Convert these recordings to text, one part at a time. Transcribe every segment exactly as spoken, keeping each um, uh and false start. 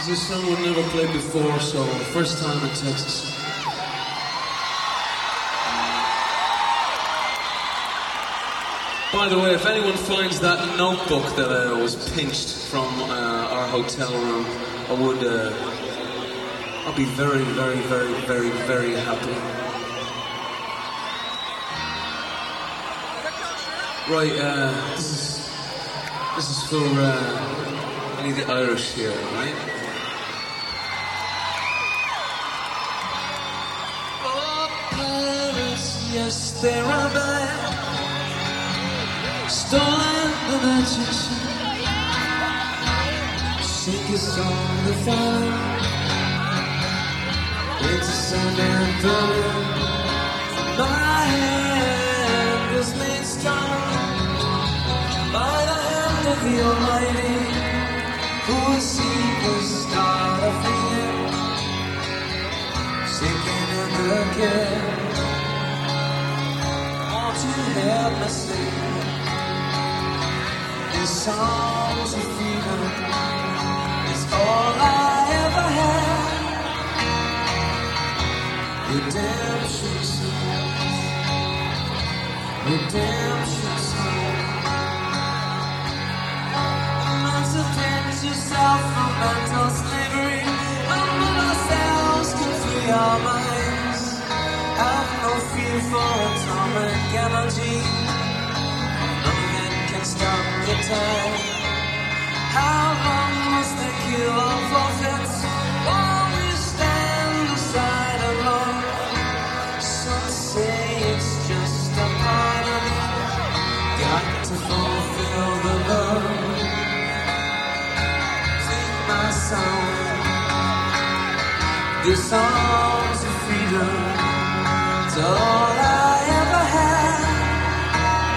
This is a song we've never played before, so first time in Texas. By the way, if anyone finds that notebook that uh, was pinched from uh, our hotel room, I would, uh, I'll be very, very, very, very, very happy. Right, uh, this is, this is for uh, any of the Irish here, right? Oh, Paris, yes, they're a bad. Stolen the magic, sing a song to follow. It's a sand and burden. My hand was made strong by the hand of the Almighty, who will see the star of the year, sinking in the gale. Won't you help me sing these songs of freedom? It's all I ever had. Redemption songs, redemption songs. Emancipate yourself from mental slavery. Humble ourselves to free our minds. Have no fear for atomic energy. Stop the time. How long must they kill our prophets while we stand aside alone? Some say it's just a part of it. Got to fulfill the law. Sing my song, these songs of freedom. It's all I ever had.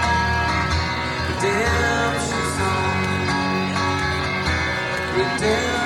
Redemption song, redemption.